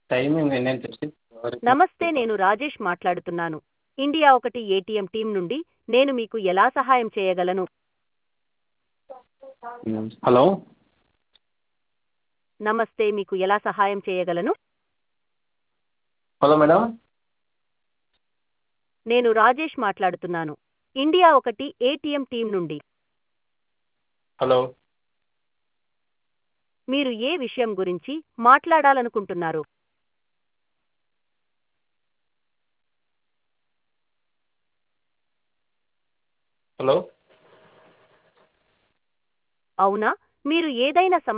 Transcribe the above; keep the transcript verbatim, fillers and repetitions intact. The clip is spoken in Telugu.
టైమింగ్ ఎన్ని తెలిసి నమస్తే, నేను రాజేష్ మాట్లాడుతున్నాను. ఇండియా ఒకటి ఏటీఎం టీం నుండి. నేను మీకు ఎలా సహాయం చేయగలను? హలో నమస్తే, మీకు ఎలా సహాయం చేయగలను? Hello madam. నేను రాజేష్ మాట్లాడుతున్నాను. ఇండియా ఒకటి ఏటీఎం టీం నుండి. హలో మీరు ఏ విషయం గురించి మాట్లాడాలనుకుంటున్నారు? హలో అవునా, మీరు ఏదైనా